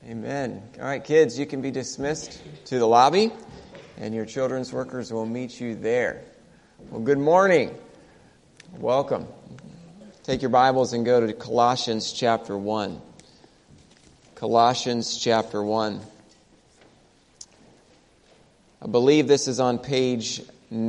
Amen. All right, kids, you can be dismissed to the lobby, and your children's workers will meet you there. Well, good morning. Welcome. Take your Bibles and go to Colossians chapter 1. Colossians chapter 1. I believe this is on page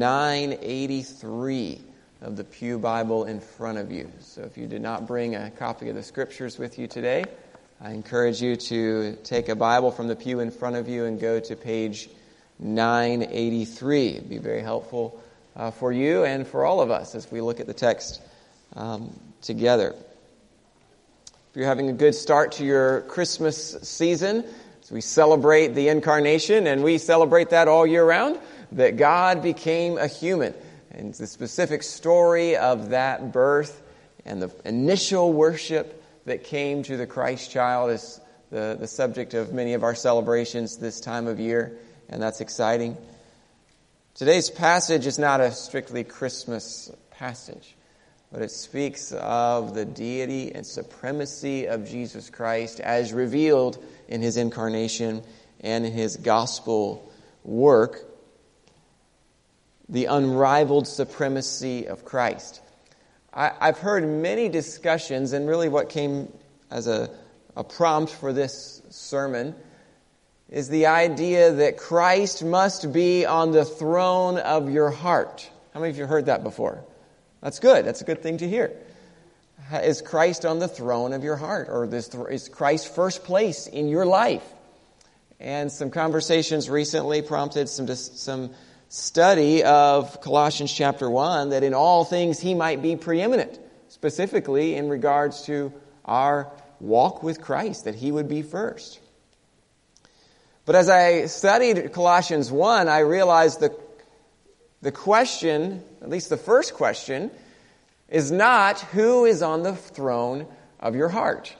983 of the Pew Bible in front of you. So if you did not bring a copy of the Scriptures with you today, I encourage you to take a Bible from the pew in front of you and go to page 983. It'd be very helpful for you and for all of us as we look at the text together. If you're having a good start to your Christmas season, as we celebrate the Incarnation, and we celebrate that all year round, that God became a human. And the specific story of that birth and the initial worship that came to the Christ child is the subject of many of our celebrations this time of year, and that's exciting. Today's passage is not a strictly Christmas passage, but it speaks of the deity and supremacy of Jesus Christ as revealed in His incarnation and in His gospel work, the unrivaled supremacy of Christ. I've heard many discussions, and really what came as a prompt for this sermon is the idea that Christ must be on the throne of your heart. How many of you have heard that before? That's good. That's a good thing to hear. Is Christ on the throne of your heart? Or is Christ first place in your life? And some conversations recently prompted some study of Colossians chapter 1, that in all things He might be preeminent, specifically in regards to our walk with Christ, that He would be first. But as I studied Colossians 1, I realized the question, at least the first question, is not who is on the throne of your heart.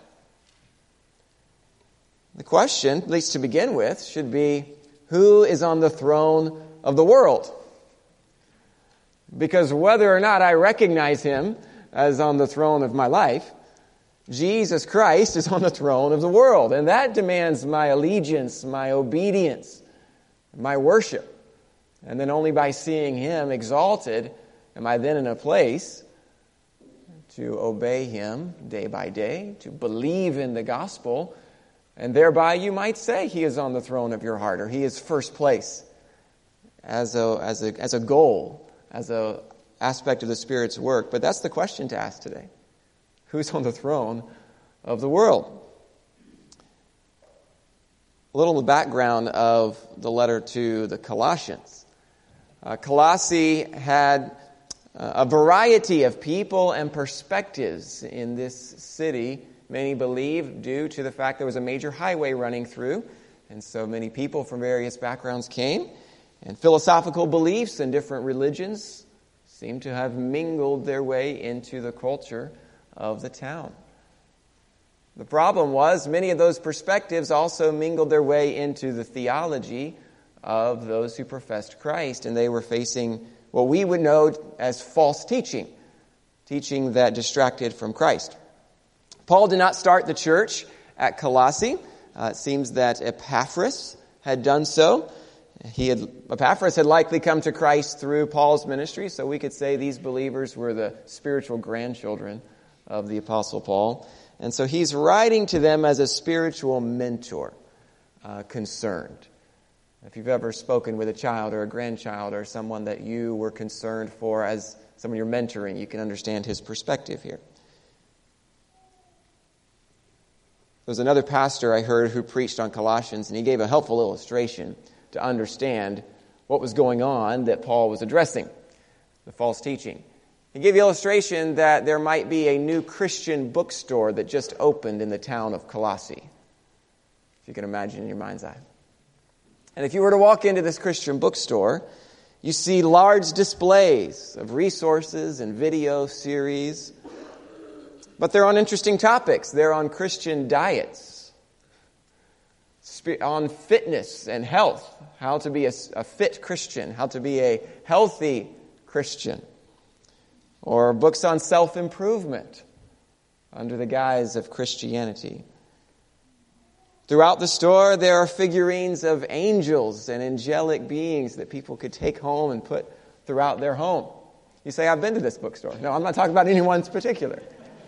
The question, at least to begin with, should be who is on the throne of the world. Because whether or not I recognize Him as on the throne of my life, Jesus Christ is on the throne of the world. And that demands my allegiance, my obedience, my worship. And then only by seeing Him exalted am I then in a place to obey Him day by day, to believe in the gospel. And thereby you might say He is on the throne of your heart, or He is first place as a goal, as an aspect of the Spirit's work. But that's the question to ask today. Who's on the throne of the world? A little of the background of the letter to the Colossians. Colossae had a variety of people and perspectives in this city. Many believe due to the fact there was a major highway running through, and so many people from various backgrounds came. And philosophical beliefs and different religions seem to have mingled their way into the culture of the town. The problem was many of those perspectives also mingled their way into the theology of those who professed Christ, and they were facing what we would know as false teaching that distracted from Christ. Paul did not start the church at Colossae. It seems that Epaphras had done so. Epaphras had likely come to Christ through Paul's ministry, so we could say these believers were the spiritual grandchildren of the Apostle Paul. And so he's writing to them as a spiritual mentor, concerned. If you've ever spoken with a child or a grandchild or someone that you were concerned for as someone you're mentoring, you can understand his perspective here. There was another pastor I heard who preached on Colossians, and he gave a helpful illustration to understand what was going on that Paul was addressing, the false teaching. He gave the illustration that there might be a new Christian bookstore that just opened in the town of Colossae, if you can imagine in your mind's eye. And if you were to walk into this Christian bookstore, you see large displays of resources and video series, but they're on interesting topics. They're on Christian diets, on fitness and health, how to be a fit Christian, how to be a healthy Christian, or books on self-improvement under the guise of Christianity. Throughout the store, there are figurines of angels and angelic beings that people could take home and put throughout their home. You say, I've been to this bookstore. No, I'm not talking about any one in particular.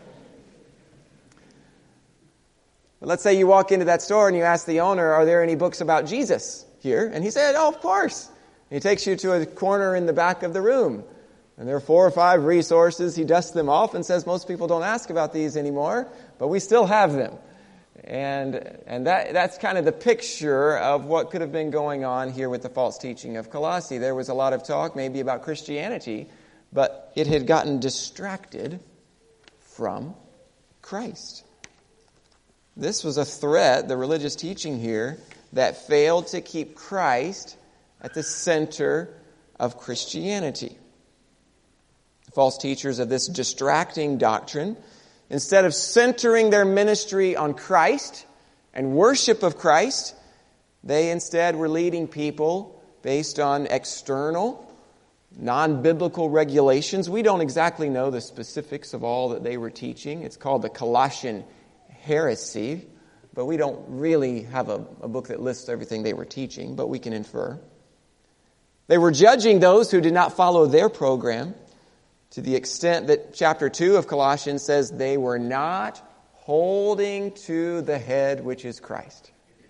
But let's say you walk into that store and you ask the owner, are there any books about Jesus here? And he said, oh, of course. And he takes you to a corner in the back of the room. And there are 4 or 5 resources. He dusts them off and says, most people don't ask about these anymore, but we still have them. And that's kind of the picture of what could have been going on here with the false teaching of Colossae. There was a lot of talk maybe about Christianity, but it had gotten distracted from Christ. This was a threat, the religious teaching here, that failed to keep Christ at the center of Christianity. False teachers of this distracting doctrine, instead of centering their ministry on Christ and worship of Christ, they instead were leading people based on external, non-biblical regulations. We don't exactly know the specifics of all that they were teaching. It's called the Colossian heresy, but we don't really have a book that lists everything they were teaching, but we can infer. They were judging those who did not follow their program, to the extent that chapter 2 of Colossians says they were not holding to the head, which is Christ.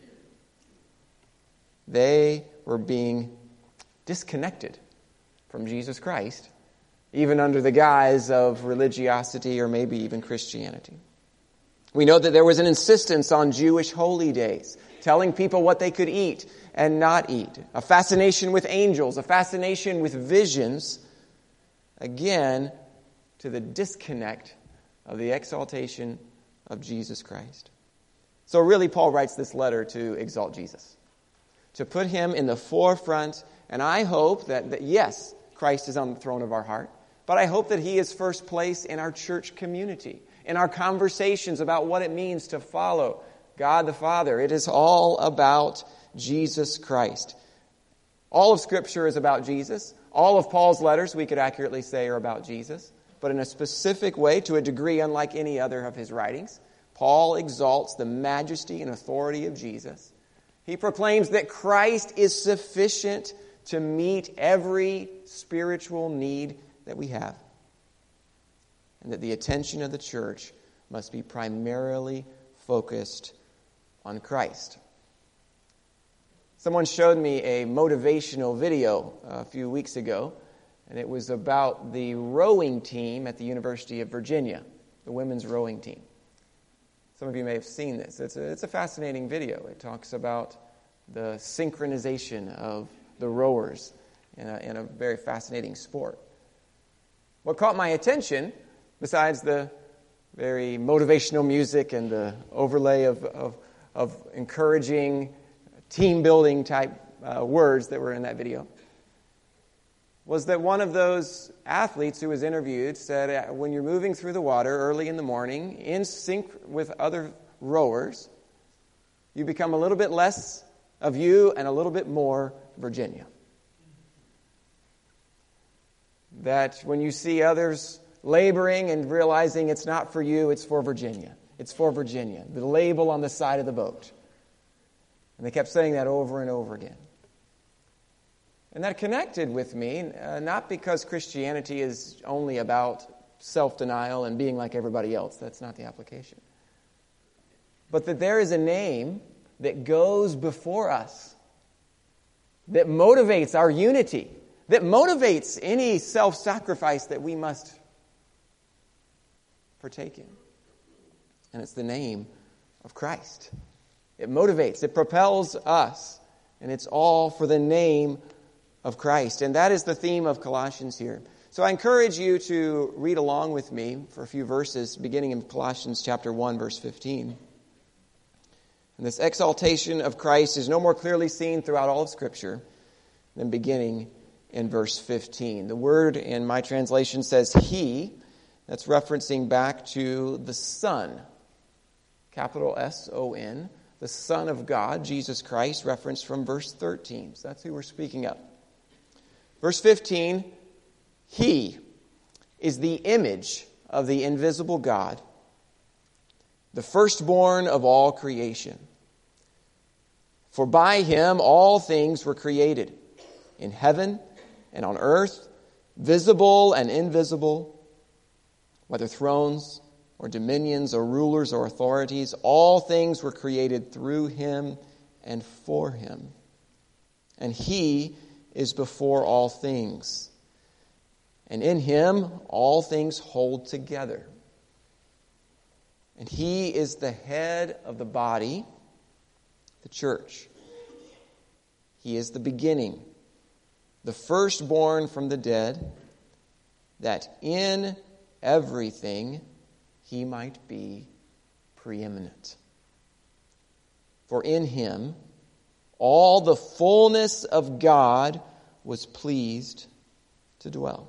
They were being disconnected from Jesus Christ, even under the guise of religiosity or maybe even Christianity. We know that there was an insistence on Jewish holy days, telling people what they could eat and not eat, a fascination with angels, a fascination with visions, again, to the disconnect of the exaltation of Jesus Christ. So really, Paul writes this letter to exalt Jesus, to put him in the forefront. And I hope that yes, Christ is on the throne of our heart, but I hope that he is first place in our church community, in our conversations about what it means to follow God the Father. It is all about Jesus Christ. All of Scripture is about Jesus. All of Paul's letters, we could accurately say, are about Jesus, but in a specific way, to a degree unlike any other of his writings. Paul exalts the majesty and authority of Jesus. He proclaims that Christ is sufficient to meet every spiritual need that we have, and that the attention of the church must be primarily focused on Christ. Someone showed me a motivational video a few weeks ago, and it was about the rowing team at the University of Virginia, the women's rowing team. Some of you may have seen this. It's a fascinating video. It talks about the synchronization of the rowers in a very fascinating sport. What caught my attention, besides the very motivational music and the overlay of encouraging team-building type words that were in that video, was that one of those athletes who was interviewed said, when you're moving through the water early in the morning, in sync with other rowers, you become a little bit less of you and a little bit more Virginia. That when you see others laboring and realizing it's not for you, it's for Virginia. It's for Virginia. The label on the side of the boat. And they kept saying that over and over again. And that connected with me, not because Christianity is only about self-denial and being like everybody else. That's not the application. But that there is a name that goes before us, that motivates our unity, that motivates any self-sacrifice that we must partake in. And it's the name of Christ. It motivates, it propels us, and it's all for the name of Christ. And that is the theme of Colossians here. So I encourage you to read along with me for a few verses, beginning in Colossians chapter 1, verse 15. And this exaltation of Christ is no more clearly seen throughout all of Scripture than beginning in verse 15. The word in my translation says He. That's referencing back to the Son, capital S-O-N, the Son of God, Jesus Christ, referenced from verse 13. So that's who we're speaking of. Verse 15, He is the image of the invisible God, the firstborn of all creation. For by him all things were created, in heaven and on earth, visible and invisible, whether thrones or dominions or rulers or authorities, all things were created through him and for him. And he is before all things. And in him all things hold together. And he is the head of the body, the church. He is the beginning, the firstborn from the dead, that in everything he might be preeminent. For in him all the fullness of God was pleased to dwell.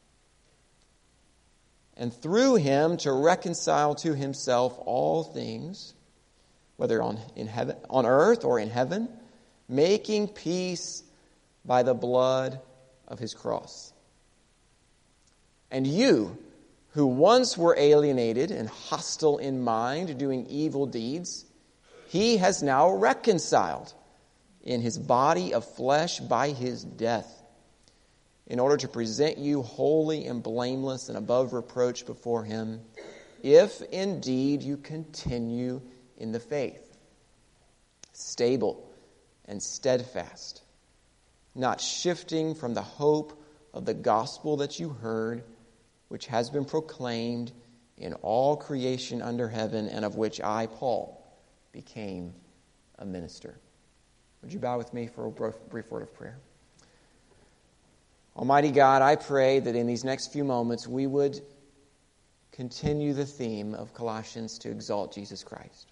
And through him to reconcile to himself all things, whether on earth or in heaven, making peace by the blood of his cross. And you, who once were alienated and hostile in mind, doing evil deeds, he has now reconciled in his body of flesh by his death, in order to present you holy and blameless and above reproach before him, if indeed you continue in the faith, stable and steadfast, not shifting from the hope of the gospel that you heard, which has been proclaimed in all creation under heaven, and of which I, Paul, became a minister. Would you bow with me for a brief word of prayer? Almighty God, I pray that in these next few moments we would continue the theme of Colossians to exalt Jesus Christ.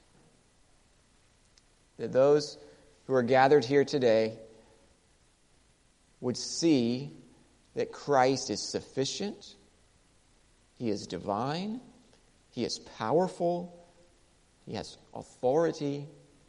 That those who are gathered here today would see that Christ is sufficient, he is divine, he is powerful, he has authority,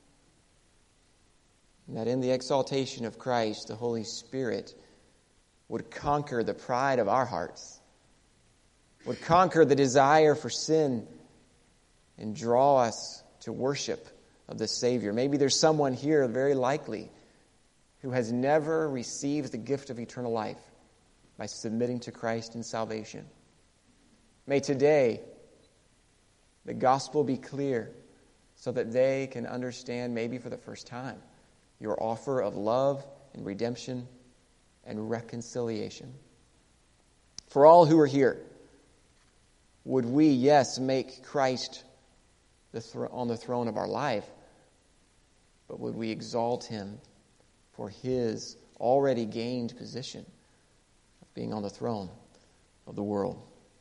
and that in the exaltation of Christ, the Holy Spirit would conquer the pride of our hearts, would conquer the desire for sin, and draw us to worship of the Savior. Maybe there's someone here, very likely, who has never received the gift of eternal life by submitting to Christ in salvation. May today the gospel be clear so that they can understand, maybe for the first time, your offer of love and redemption and reconciliation. For all who are here, would we, yes, make Christ on the throne of our life, but would we exalt him for his already gained position of being on the throne of the world?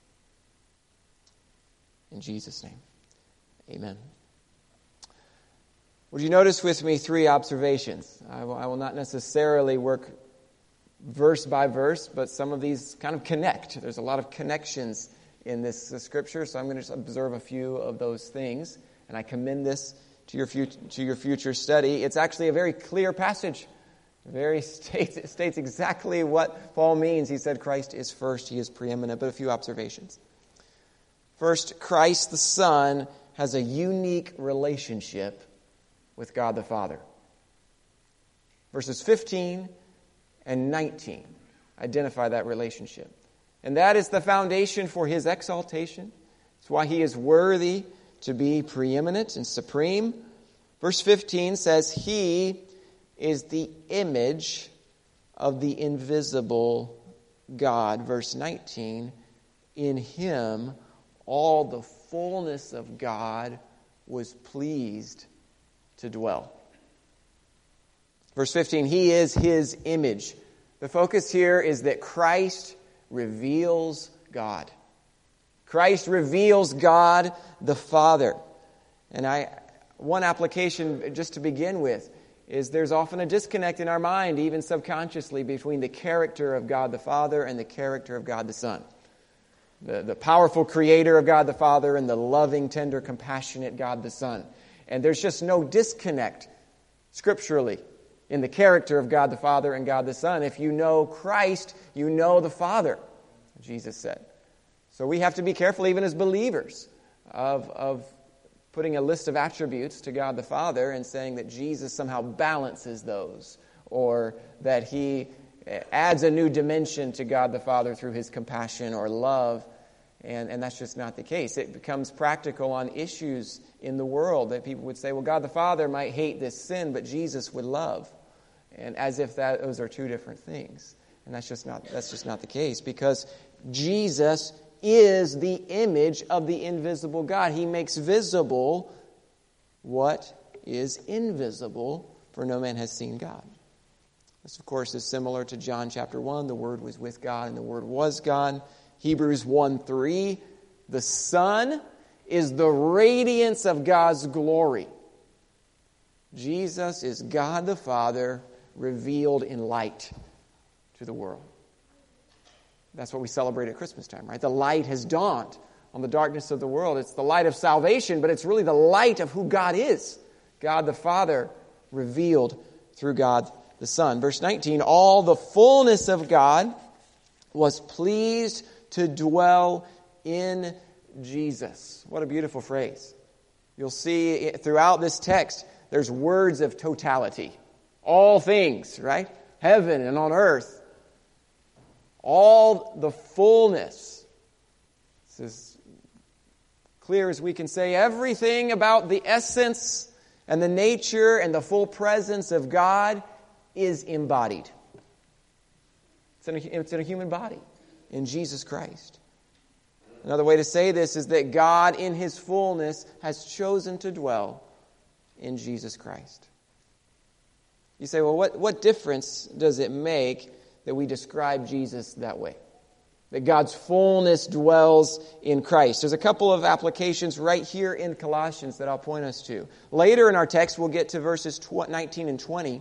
In Jesus' name, amen. Would you notice with me 3 observations? I will not necessarily work verse by verse, but some of these kind of connect. There's a lot of connections in this scripture, so I'm going to just observe a few of those things, and I commend this to your future study. It's actually a very clear passage. It states exactly what Paul means. He said Christ is first, he is preeminent, but a few observations. First, Christ the Son has a unique relationship with God the Father. Verses 15 and 19 identify that relationship. And that is the foundation for his exaltation. It's why he is worthy to be preeminent and supreme. Verse 15 says, he is the image of the invisible God. Verse 19, in him all the fullness of God was pleased to dwell. Verse 15, he is his image. The focus here is that Christ reveals God. Christ reveals God the Father. And one application just to begin with is there's often a disconnect in our mind, even subconsciously, between the character of God the Father and the character of God the Son. The powerful creator of God the Father and the loving, tender, compassionate God the Son. And there's just no disconnect scripturally in the character of God the Father and God the Son. If you know Christ, you know the Father, Jesus said. So we have to be careful, even as believers, of putting a list of attributes to God the Father and saying that Jesus somehow balances those, or that he adds a new dimension to God the Father through his compassion or love. And that's just not the case. It becomes practical on issues in the world that people would say, well, God the Father might hate this sin, but Jesus would love. And as if those are two different things. And that's just not the case, because Jesus is the image of the invisible God. He makes visible what is invisible, for no man has seen God. This, of course, is similar to John chapter 1. The Word was with God, and the Word was God. Hebrews 1:3, the Son is the radiance of God's glory. Jesus is God the Father revealed in light to the world. That's what we celebrate at Christmas time, right? The light has dawned on the darkness of the world. It's the light of salvation, but it's really the light of who God is. God the Father revealed through God the Son. Verse 19, all the fullness of God was pleased to dwell in Jesus. What a beautiful phrase. You'll see throughout this text, there's words of totality. All things, right? Heaven and on earth. All the fullness. It's as clear as we can say everything about the essence and the nature and the full presence of God is embodied. It's in a human body, in Jesus Christ. Another way to say this is that God in His fullness has chosen to dwell in Jesus Christ. You say, well, what difference does it make that we describe Jesus that way? That God's fullness dwells in Christ. There's a couple of applications right here in Colossians that I'll point us to. Later in our text, we'll get to verses 19 and 20.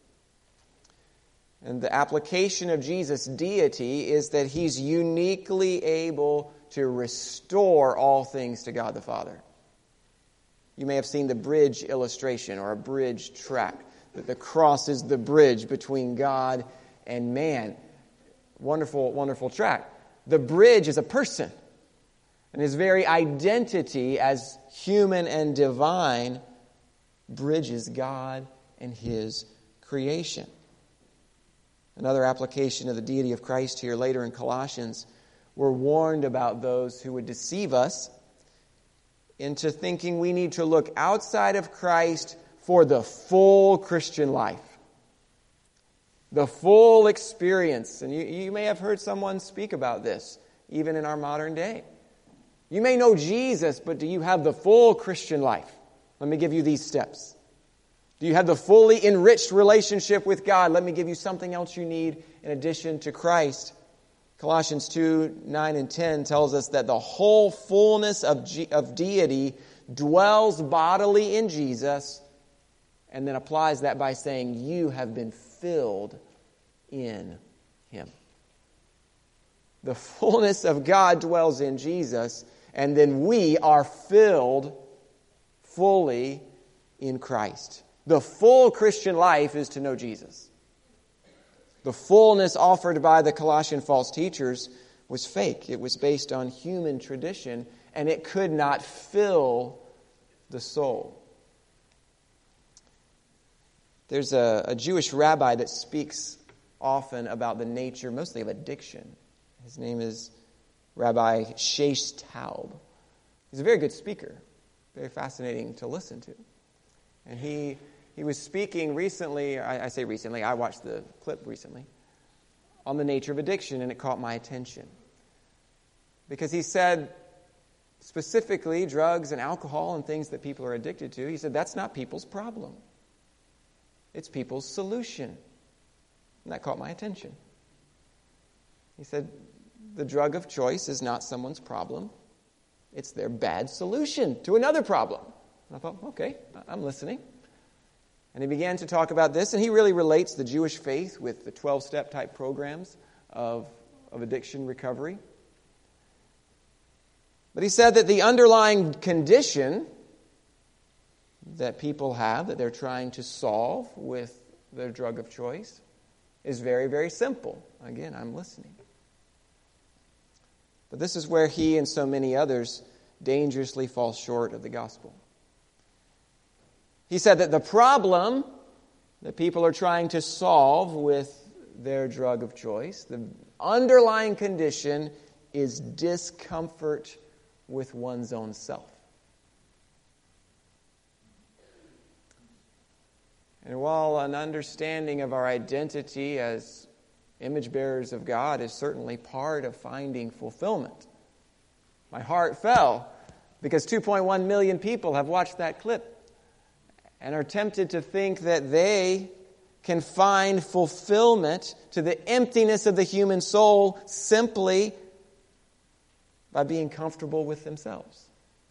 And the application of Jesus' deity is that He's uniquely able to restore all things to God the Father. You may have seen the bridge illustration or a bridge track, that the cross is the bridge between God and man. Wonderful, wonderful track. The bridge is a person, and his very identity as human and divine bridges God and His creation. Another application of the deity of Christ here later in Colossians, we're warned about those who would deceive us into thinking we need to look outside of Christ for the full Christian life. The full experience. And you may have heard someone speak about this, even in our modern day. You may know Jesus, but do you have the full Christian life? Let me give you these steps. Do you have the fully enriched relationship with God? Let me give you something else you need in addition to Christ. Colossians 2, 9 and 10 tells us that the whole fullness of deity dwells bodily in Jesus, and then applies that by saying, you have been filled in Him. The fullness of God dwells in Jesus, and then we are filled fully in Christ. The full Christian life is to know Jesus. The fullness offered by the Colossian false teachers was fake. It was based on human tradition, and it could not fill the soul. There's a Jewish rabbi that speaks often about the nature, mostly of addiction. His name is Rabbi Sheish Taub. He's a very good speaker, very fascinating to listen to. And he was speaking recently, I say recently, I watched the clip recently, on the nature of addiction, and it caught my attention. Because he said, specifically, drugs and alcohol and things that people are addicted to, he said, that's not people's problem. It's people's solution. And that caught my attention. He said, the drug of choice is not someone's problem. It's their bad solution to another problem. And I thought, okay, I'm listening. And he began to talk about this, and he really relates the Jewish faith with the 12-step type programs of addiction recovery. But he said that the underlying condition that people have, that they're trying to solve with their drug of choice, is very, very simple. Again, I'm listening. But this is where he and so many others dangerously fall short of the gospel. He said that the problem that people are trying to solve with their drug of choice, the underlying condition, is discomfort with one's own self. And while an understanding of our identity as image bearers of God is certainly part of finding fulfillment, my heart fell because 2.1 million people have watched that clip and are tempted to think that they can find fulfillment to the emptiness of the human soul simply by being comfortable with themselves.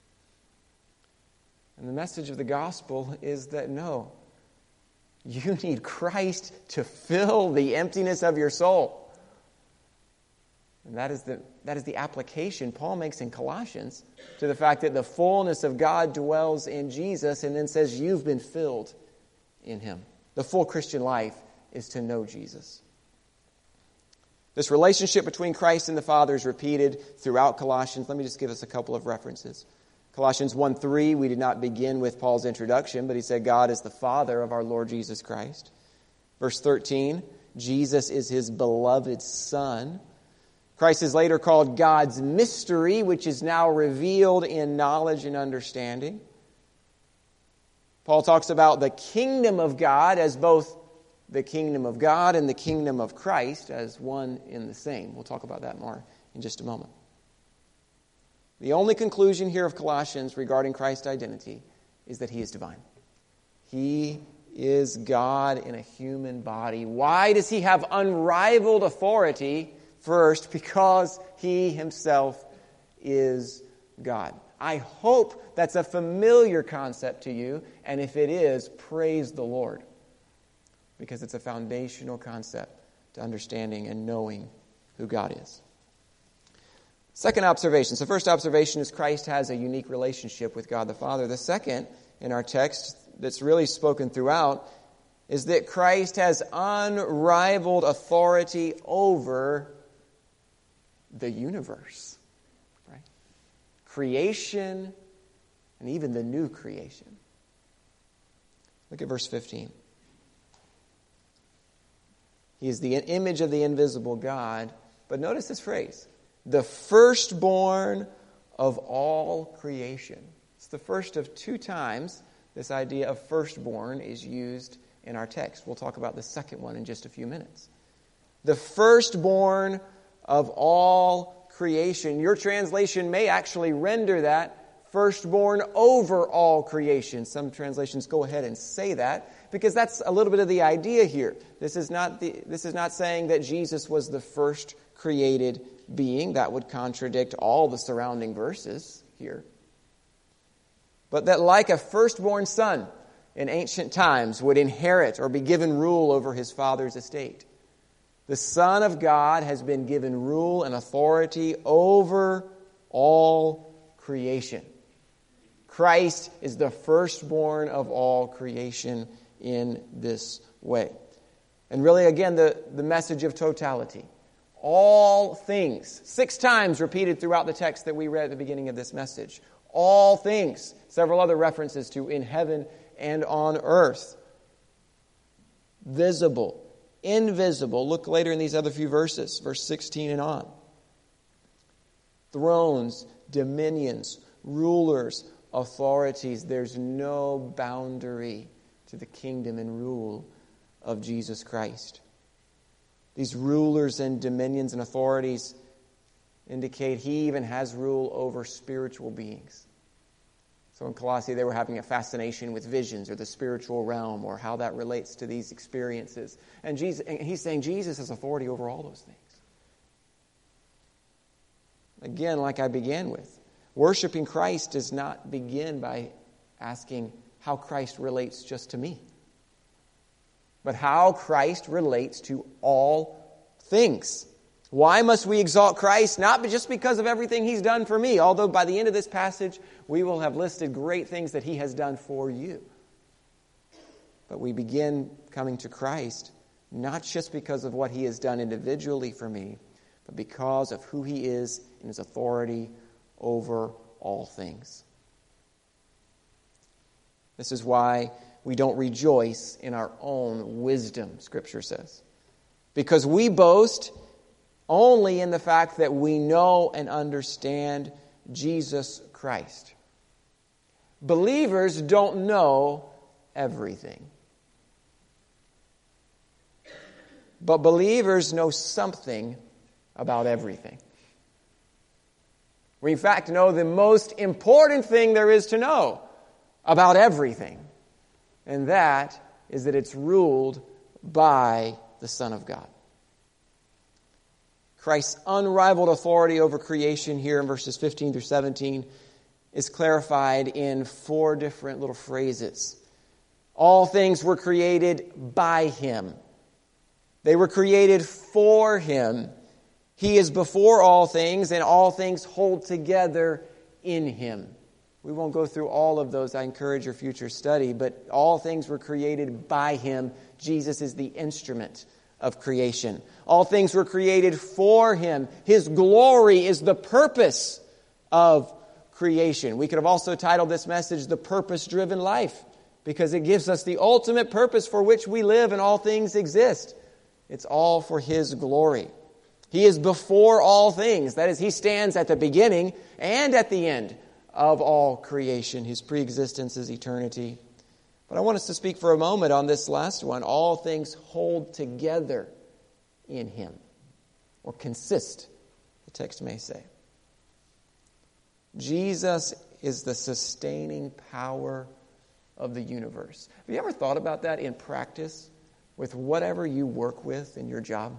And the message of the gospel is that no, you need Christ to fill the emptiness of your soul. And that is the application Paul makes in Colossians to the fact that the fullness of God dwells in Jesus, and then says you've been filled in Him. The full Christian life is to know Jesus. This relationship between Christ and the Father is repeated throughout Colossians. Let me just give us a couple of references. Colossians 1:3, we did not begin with Paul's introduction, but he said God is the Father of our Lord Jesus Christ. Verse 13, Jesus is His beloved Son. Christ is later called God's mystery, which is now revealed in knowledge and understanding. Paul talks about the kingdom of God as both the kingdom of God and the kingdom of Christ as one in the same. We'll talk about that more in just a moment. The only conclusion here of Colossians regarding Christ's identity is that He is divine. He is God in a human body. Why does He have unrivaled authority? First, because He Himself is God. I hope that's a familiar concept to you, and if it is, praise the Lord, because it's a foundational concept to understanding and knowing who God is. Second observation. So first observation is Christ has a unique relationship with God the Father. The second in our text that's really spoken throughout is that Christ has unrivaled authority over the universe. Right? Creation and even the new creation. Look at verse 15. He is the image of the invisible God. But notice this phrase, the firstborn of all creation. It's the first of two times this idea of firstborn is used in our text. We'll talk about the second one in just a few minutes. The firstborn of all creation. Your translation may actually render that firstborn over all creation. Some translations go ahead and say that because that's a little bit of the idea here. This is not saying that Jesus was the first created being. That would contradict all the surrounding verses here. But that like a firstborn son in ancient times would inherit or be given rule over his father's estate, the Son of God has been given rule and authority over all creation. Christ is the firstborn of all creation in this way. And really, again, the message of totality. All things, 6 times repeated throughout the text that we read at the beginning of this message. All things, several other references to in heaven and on earth. Visible, invisible. Look later in these other few verses, verse 16 and on. Thrones, dominions, rulers, authorities. There's no boundary to the kingdom and rule of Jesus Christ. These rulers and dominions and authorities indicate He even has rule over spiritual beings. So in Colossae, they were having a fascination with visions or the spiritual realm or how that relates to these experiences. And He's saying Jesus has authority over all those things. Again, like I began with, worshiping Christ does not begin by asking how Christ relates just to me, but how Christ relates to all things. Why must we exalt Christ? Not just because of everything He's done for me, although by the end of this passage, we will have listed great things that He has done for you. But we begin coming to Christ, not just because of what He has done individually for me, but because of who He is in His authority over all things. This is why we don't rejoice in our own wisdom, Scripture says. Because we boast only in the fact that we know and understand Jesus Christ. Believers don't know everything. But believers know something about everything. We in fact know the most important thing there is to know about everything. And that is that it's ruled by the Son of God. Christ's unrivaled authority over creation here in verses 15 through 17 is clarified in 4 different little phrases. All things were created by Him. They were created for Him. He is before all things, and all things hold together in Him. We won't go through all of those. I encourage your future study. But all things were created by Him. Jesus is the instrument of creation. All things were created for Him. His glory is the purpose of creation. We could have also titled this message, The Purpose-Driven Life, because it gives us the ultimate purpose for which we live and all things exist. It's all for His glory. He is before all things. That is, He stands at the beginning and at the end of all creation. His preexistence is eternity. But I want us to speak for a moment on this last one. All things hold together in Him, or consist, the text may say. Jesus is the sustaining power of the universe. Have you ever thought about that in practice with whatever you work with in your job?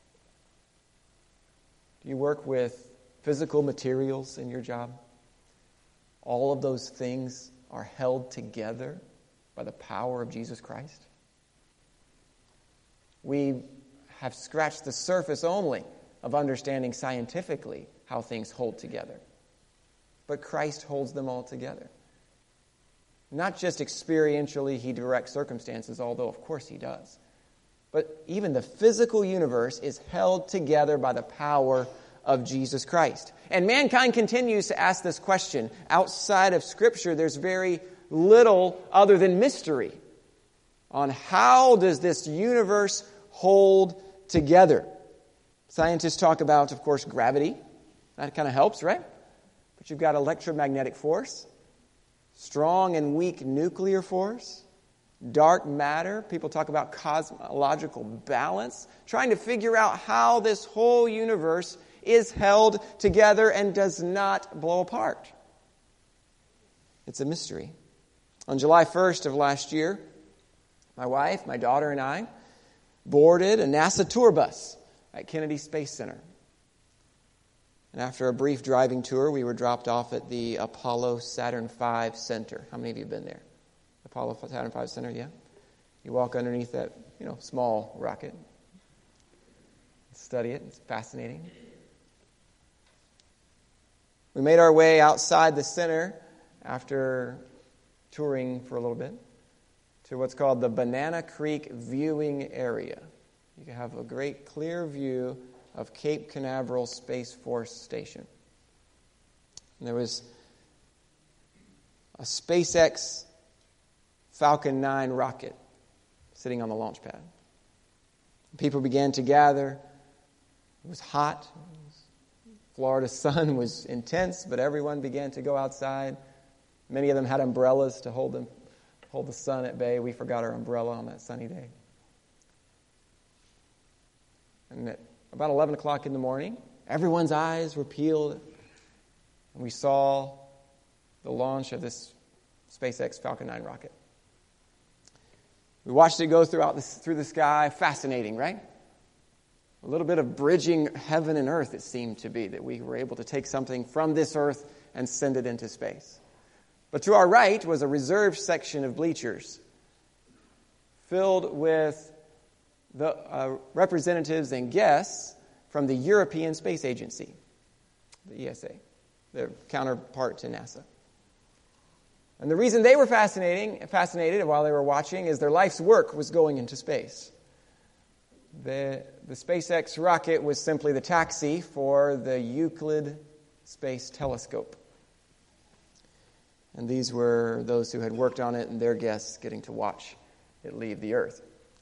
Do you work with physical materials in your job? All of those things are held together by the power of Jesus Christ. We have scratched the surface only of understanding scientifically how things hold together. But Christ holds them all together. Not just experientially He directs circumstances, although of course He does. But even the physical universe is held together by the power of Jesus Christ. And mankind continues to ask this question. Outside of Scripture, there's very little other than mystery on how does this universe hold together. Scientists talk about, of course, gravity. That kind of helps, right? But you've got electromagnetic force, strong and weak nuclear force, dark matter. People talk about cosmological balance, trying to figure out how this whole universe is held together and does not blow apart. It's a mystery. On July 1st of last year, my wife, my daughter, and I boarded a NASA tour bus at Kennedy Space Center. And after a brief driving tour, we were dropped off at the Apollo Saturn V Center. How many of you have been there? Apollo Saturn V Center, yeah? You walk underneath that, small rocket. Study it. It's fascinating. We made our way outside the center after touring for a little bit to what's called the Banana Creek Viewing Area. You can have a great clear view of Cape Canaveral Space Force Station. And there was a SpaceX Falcon 9 rocket sitting on the launch pad. People began to gather. It was hot. Florida sun was intense, but everyone began to go outside. Many of them had umbrellas to hold the sun at bay. We forgot our umbrella on that sunny day. And at about 11 o'clock in the morning, everyone's eyes were peeled, and we saw the launch of this SpaceX Falcon 9 rocket. We watched it go through the sky. Fascinating, right? A little bit of bridging heaven and earth, it seemed to be, that we were able to take something from this earth and send it into space. But to our right was a reserved section of bleachers filled with the representatives and guests from the European Space Agency, the ESA, their counterpart to NASA. And the reason they were fascinated while they were watching is their life's work was going into space. The SpaceX rocket was simply the taxi for the Euclid Space Telescope. And these were those who had worked on it and their guests getting to watch it leave the earth.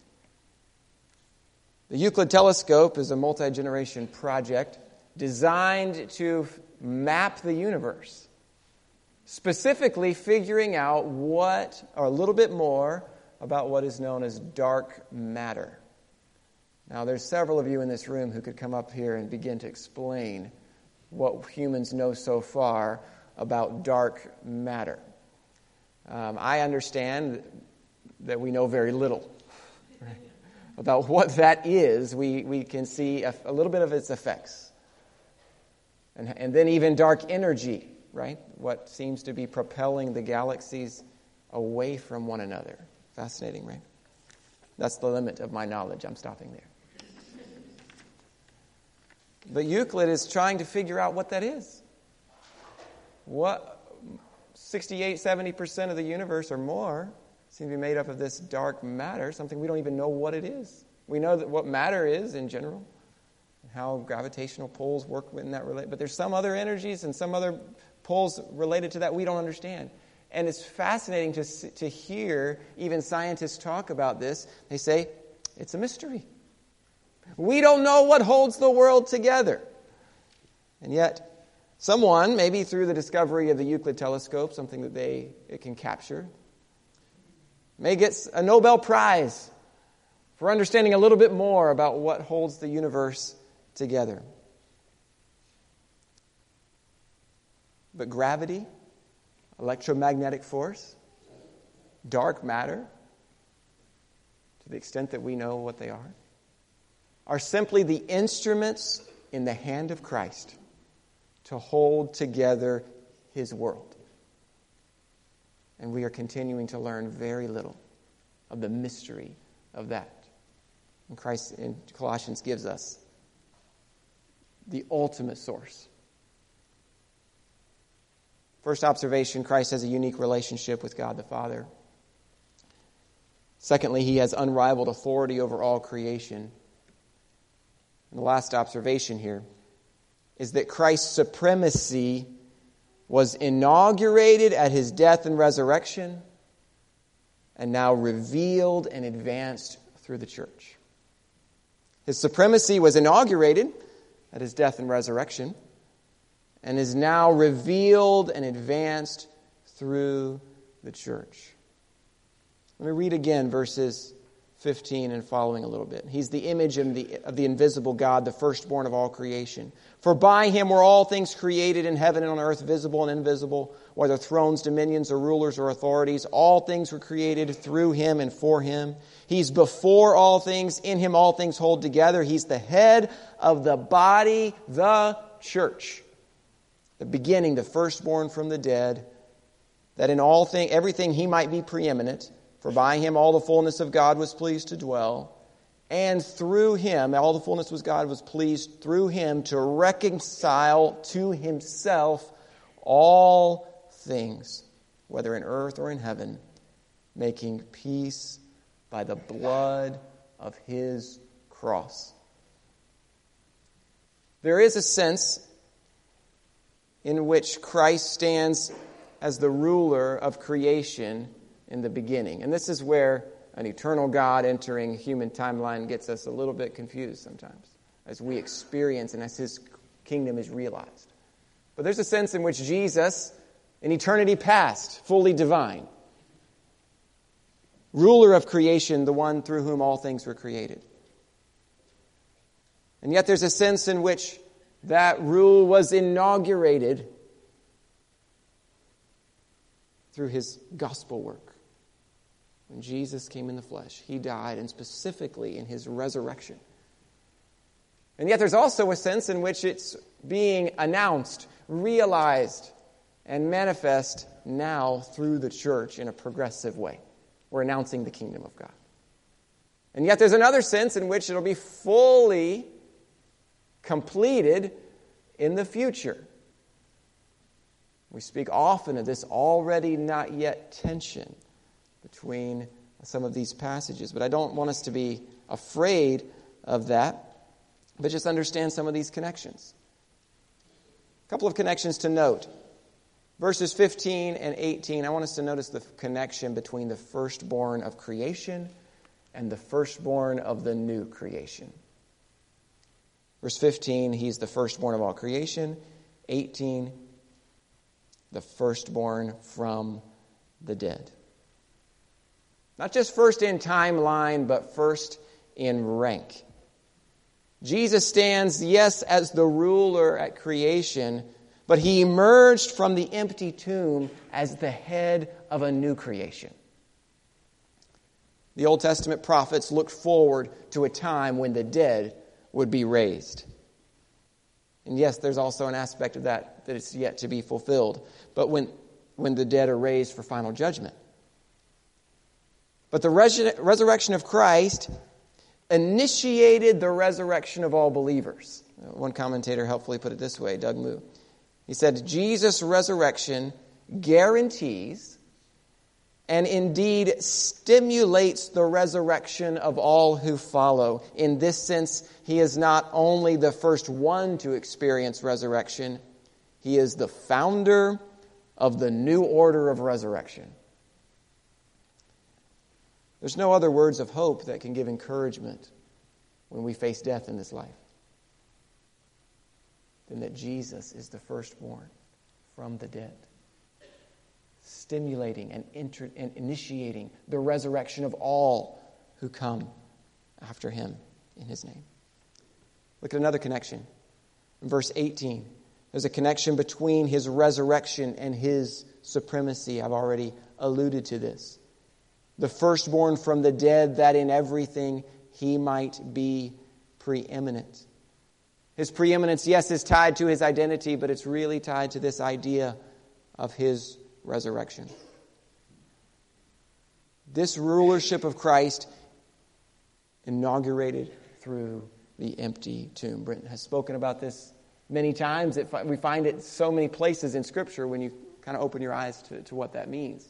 The Euclid telescope is a multi-generation project designed to map the universe, specifically figuring out a little bit more about what is known as dark matter. Now, there's several of you in this room who could come up here and begin to explain what humans know so far about dark matter. I understand that we know very little about what that is. We can see a little bit of its effects. And then even dark energy, right? What seems to be propelling the galaxies away from one another. Fascinating, right? That's the limit of my knowledge. I'm stopping there. But Euclid is trying to figure out what that is. What 68-70% of the universe or more seem to be made up of this dark matter, something we don't even know what it is. We know that what matter is in general, and how gravitational pulls work in that relate. But there's some other energies and some other pulls related to that we don't understand. And it's fascinating to hear even scientists talk about this. They say, it's a mystery. We don't know what holds the world together. And yet, someone, maybe through the discovery of the Euclid telescope, something that it can capture, may get a Nobel Prize for understanding a little bit more about what holds the universe together. But gravity, electromagnetic force, dark matter, to the extent that we know what they are simply the instruments in the hand of Christ to hold together His world. And we are continuing to learn very little of the mystery of that. And Christ in Colossians gives us the ultimate source. First observation, Christ has a unique relationship with God the Father. Secondly, He has unrivaled authority over all creation. And the last observation here is that Christ's supremacy was inaugurated at His death and resurrection and now revealed and advanced through the church. His supremacy was inaugurated at His death and resurrection and is now revealed and advanced through the church. Let me read again verses 15 and following a little bit. He's the image of the invisible God, the firstborn of all creation. For by Him were all things created in heaven and on earth, visible and invisible, whether thrones, dominions, or rulers, or authorities. All things were created through Him and for Him. He's before all things. In Him all things hold together. He's the head of the body, the church. The beginning, the firstborn from the dead, that in everything He might be preeminent. For by Him all the fullness of God was pleased to dwell. And through Him, all the fullness of God was pleased through Him to reconcile to Himself all things, whether in earth or in heaven, making peace by the blood of His cross. There is a sense in which Christ stands as the ruler of creation in the beginning. And this is where an eternal God entering human timeline gets us a little bit confused sometimes as we experience and as His kingdom is realized. But there's a sense in which Jesus, in eternity past, fully divine, ruler of creation, the one through whom all things were created. And yet there's a sense in which that rule was inaugurated through His gospel work. When Jesus came in the flesh, He died, and specifically in His resurrection. And yet there's also a sense in which it's being announced, realized, and manifest now through the church in a progressive way. We're announcing the kingdom of God. And yet there's another sense in which it'll be fully completed in the future. We speak often of this already not yet tension between some of these passages. But I don't want us to be afraid of that, but just understand some of these connections. A couple of connections to note. Verses 15 and 18, I want us to notice the connection between the firstborn of creation and the firstborn of the new creation. Verse 15, he's the firstborn of all creation. 18, the firstborn from the dead. Not just first in timeline, but first in rank. Jesus stands, yes, as the ruler at creation, but he emerged from the empty tomb as the head of a new creation. The Old Testament prophets looked forward to a time when the dead would be raised. And yes, there's also an aspect of that is yet to be fulfilled. But when the dead are raised for final judgment. But the resurrection of Christ initiated the resurrection of all believers. One commentator helpfully put it this way, Doug Moo. He said, Jesus' resurrection guarantees and indeed stimulates the resurrection of all who follow. In this sense, he is not only the first one to experience resurrection, he is the founder of the new order of resurrection. There's no other words of hope that can give encouragement when we face death in this life than that Jesus is the firstborn from the dead, stimulating and initiating the resurrection of all who come after him in his name. Look at another connection. In verse 18, there's a connection between his resurrection and his supremacy. I've already alluded to this. The firstborn from the dead, that in everything he might be preeminent. His preeminence, yes, is tied to his identity, but it's really tied to this idea of his resurrection. This rulership of Christ inaugurated through the empty tomb. Brenton has spoken about this many times. We find it so many places in Scripture when you kind of open your eyes to what that means.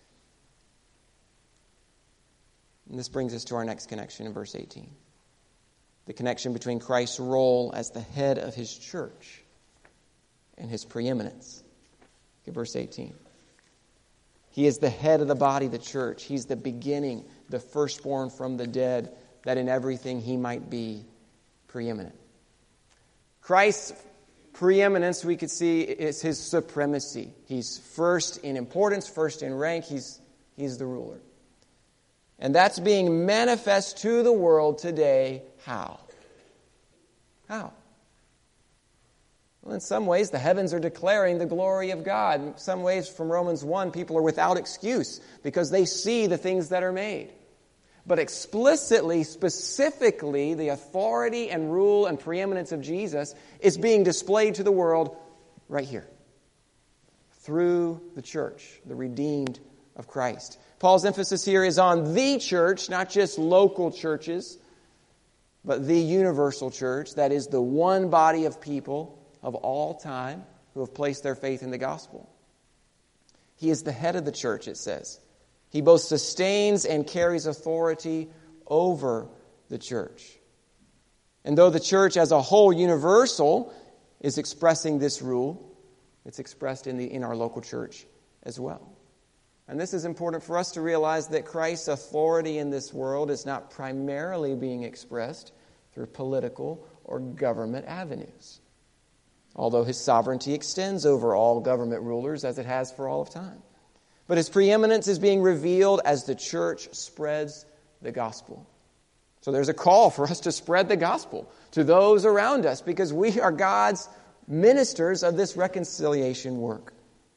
And this brings us to our next connection in verse 18. The connection between Christ's role as the head of his church and his preeminence. Look at verse 18. He is the head of the body, the church. He's the beginning, the firstborn from the dead, that in everything he might be preeminent. Christ's preeminence, we could see, is his supremacy. He's first in importance, first in rank. He's the ruler. And that's being manifest to the world today. How? How? Well, in some ways, the heavens are declaring the glory of God. In some ways, from Romans 1, people are without excuse because they see the things that are made. But explicitly, specifically, the authority and rule and preeminence of Jesus is being displayed to the world right here. Through the church, the redeemed of Christ. Paul's emphasis here is on the church, not just local churches, but the universal church, that is the one body of people of all time who have placed their faith in the gospel. He is the head of the church, it says. He both sustains and carries authority over the church. And though the church as a whole, universal, is expressing this rule, it's expressed in our local church as well. And this is important for us to realize that Christ's authority in this world is not primarily being expressed through political or government avenues, although his sovereignty extends over all government rulers as it has for all of time. But his preeminence is being revealed as the church spreads the gospel. So there's a call for us to spread the gospel to those around us because we are God's ministers of this reconciliation work.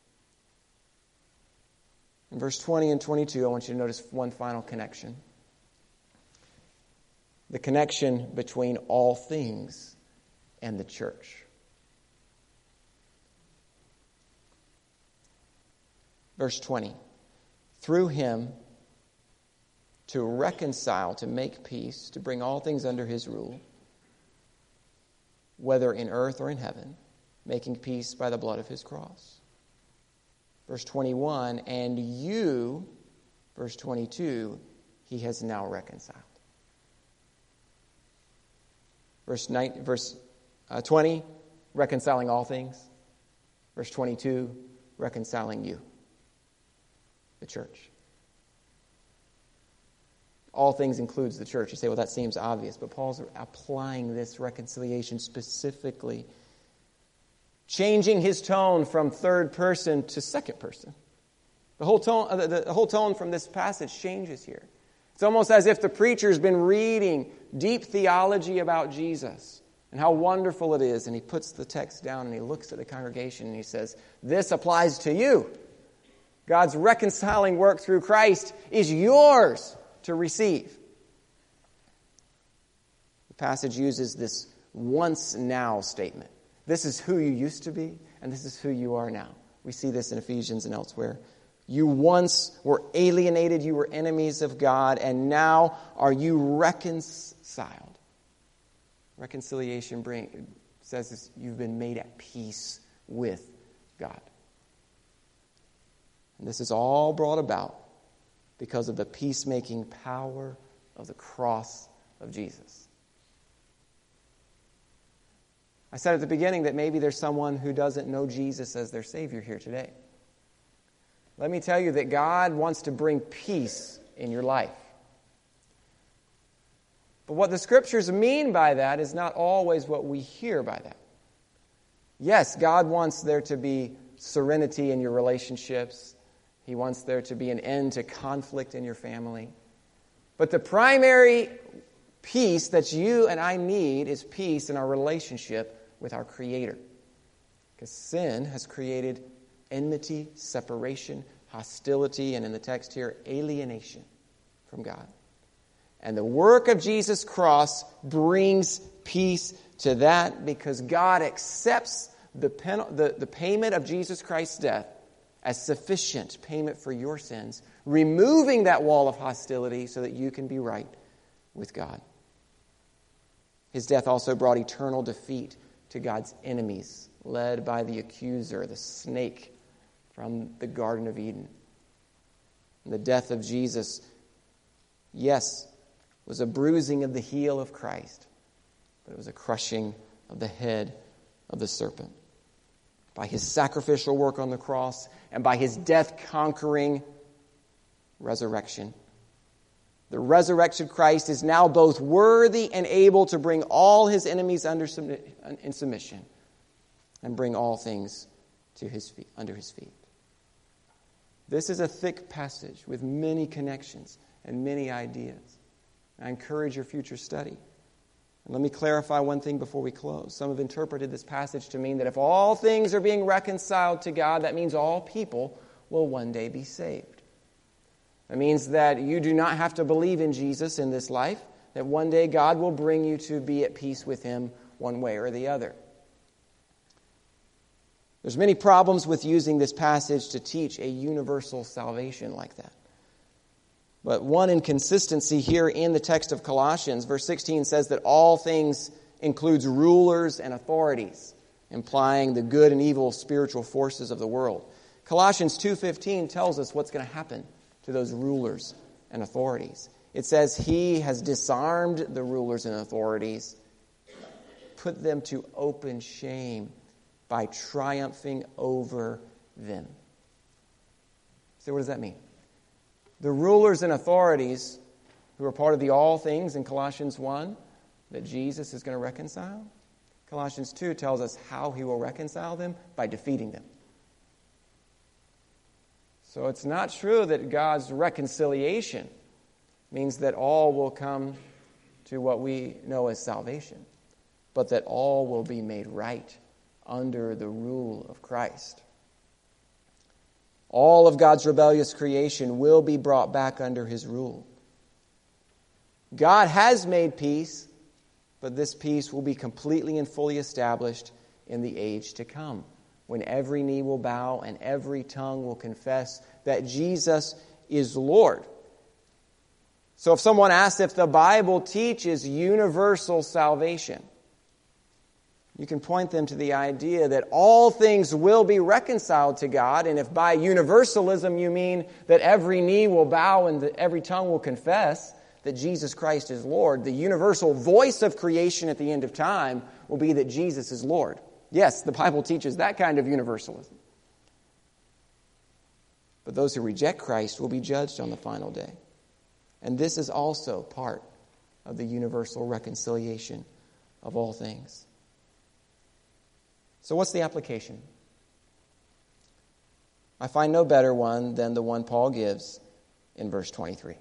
In verse 20 and 22, I want you to notice one final connection. The connection between all things and the church. Verse 20. Through him to reconcile, to make peace, to bring all things under his rule, whether in earth or in heaven, making peace by the blood of his cross. Verse 21, and you, verse 22, he has now reconciled. Verse 20, reconciling all things. Verse 22, reconciling you, the church. All things includes the church. You say, well, that seems obvious, but Paul's applying this reconciliation specifically, changing his tone from third person to second person. The whole tone from this passage changes here. It's almost as if the preacher's been reading deep theology about Jesus and how wonderful it is, and he puts the text down and he looks at the congregation and he says, this applies to you. God's reconciling work through Christ is yours to receive. The passage uses this once now statement. This is who you used to be, and this is who you are now. We see this in Ephesians and elsewhere. You once were alienated, you were enemies of God, and now are you reconciled. Reconciliation says you've been made at peace with God. And this is all brought about because of the peacemaking power of the cross of Jesus. I said at the beginning that maybe there's someone who doesn't know Jesus as their Savior here today. Let me tell you that God wants to bring peace in your life. But what the Scriptures mean by that is not always what we hear by that. Yes, God wants there to be serenity in your relationships. He wants there to be an end to conflict in your family. But the primary peace that you and I need is peace in our relationship with our Creator. Because sin has created enmity, separation, hostility, and in the text here, alienation from God. And the work of Jesus' cross brings peace to that because God accepts the payment of Jesus Christ's death as sufficient payment for your sins, removing that wall of hostility so that you can be right with God. His death also brought eternal defeat to God's enemies, led by the accuser, the snake from the Garden of Eden. And the death of Jesus, yes, was a bruising of the heel of Christ, but it was a crushing of the head of the serpent. By his sacrificial work on the cross and by his death-conquering resurrection, the resurrected Christ is now both worthy and able to bring all his enemies in submission and bring all things to his feet, under his feet. This is a thick passage with many connections and many ideas. I encourage your future study. And let me clarify one thing before we close. Some have interpreted this passage to mean that if all things are being reconciled to God, that means all people will one day be saved. That means that you do not have to believe in Jesus in this life, that one day God will bring you to be at peace with him one way or the other. There's many problems with using this passage to teach a universal salvation like that. But one inconsistency here in the text of Colossians, verse 16 says that all things includes rulers and authorities, implying the good and evil spiritual forces of the world. Colossians 2:15 tells us what's going to happen to those rulers and authorities. It says he has disarmed the rulers and authorities, put them to open shame by triumphing over them. So what does that mean? The rulers and authorities who are part of the all things in Colossians 1 that Jesus is going to reconcile, Colossians 2 tells us how he will reconcile them by defeating them. So it's not true that God's reconciliation means that all will come to what we know as salvation, but that all will be made right under the rule of Christ. All of God's rebellious creation will be brought back under his rule. God has made peace, but this peace will be completely and fully established in the age to come, when every knee will bow and every tongue will confess that Jesus is Lord. So if someone asks if the Bible teaches universal salvation, you can point them to the idea that all things will be reconciled to God, and if by universalism you mean that every knee will bow and that every tongue will confess that Jesus Christ is Lord, the universal voice of creation at the end of time will be that Jesus is Lord. Yes, the Bible teaches that kind of universalism. But those who reject Christ will be judged on the final day. And this is also part of the universal reconciliation of all things. So what's the application? I find no better one than the one Paul gives in verse 23.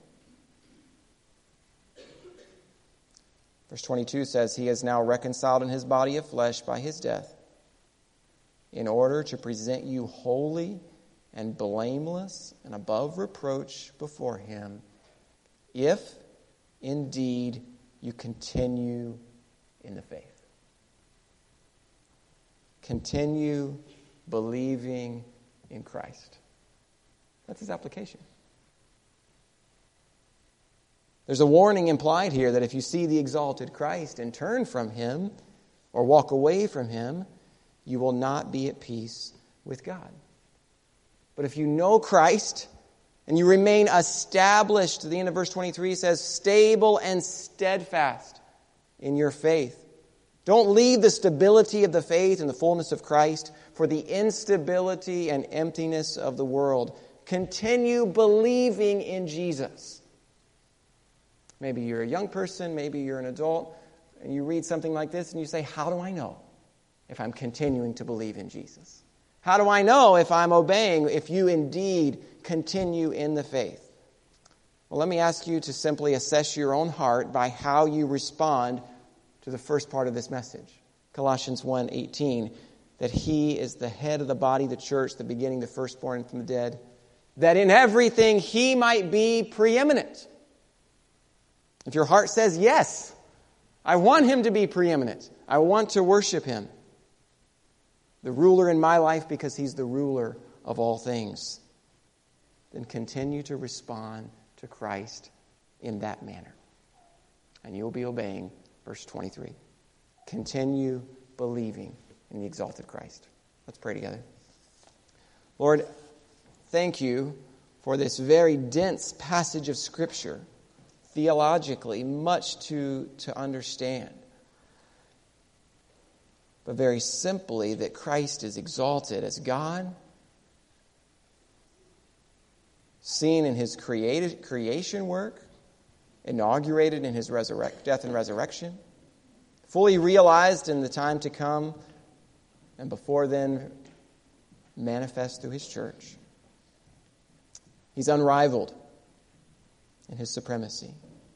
Verse 22 says, He is now reconciled in His body of flesh by His death, in order to present you holy and blameless and above reproach before Him, if indeed you continue in the faith. Continue believing in Christ. That's his application. There's a warning implied here that if you see the exalted Christ and turn from Him or walk away from Him, you will not be at peace with God. But if you know Christ and you remain established, the end of verse 23 says, stable and steadfast in your faith. Don't leave the stability of the faith and the fullness of Christ for the instability and emptiness of the world. Continue believing in Jesus. Maybe you're a young person, maybe you're an adult, and you read something like this and you say, how do I know if I'm continuing to believe in Jesus? How do I know if I'm obeying, if you indeed continue in the faith? Well, let me ask you to simply assess your own heart by how you respond to the first part of this message. Colossians 1:18, that He is the head of the body, the church, the beginning, the firstborn from the dead, that in everything He might be preeminent. If your heart says, yes, I want Him to be preeminent, I want to worship Him, the ruler in my life because He's the ruler of all things, then continue to respond to Christ in that manner. And you'll be obeying verse 23. Continue believing in the exalted Christ. Let's pray together. Lord, thank You for this very dense passage of Scripture. Theologically, much to understand. But very simply, that Christ is exalted as God, seen in His creation work, inaugurated in His death and resurrection, fully realized in the time to come, and before then manifest through His church. He's unrivaled in His supremacy.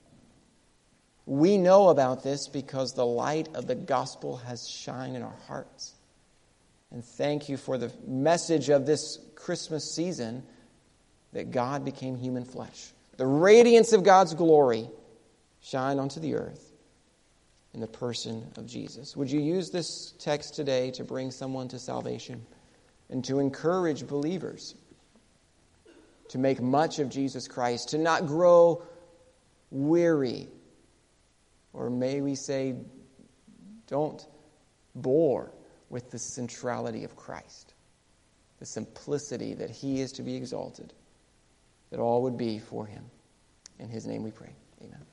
We know about this because the light of the gospel has shined in our hearts. And thank You for the message of this Christmas season that God became human flesh. The radiance of God's glory shined onto the earth in the person of Jesus. Would You use this text today to bring someone to salvation and to encourage believers to make much of Jesus Christ, to not grow weary, or may we say, don't bore with the centrality of Christ, the simplicity that He is to be exalted, that all would be for Him. In His name we pray. Amen.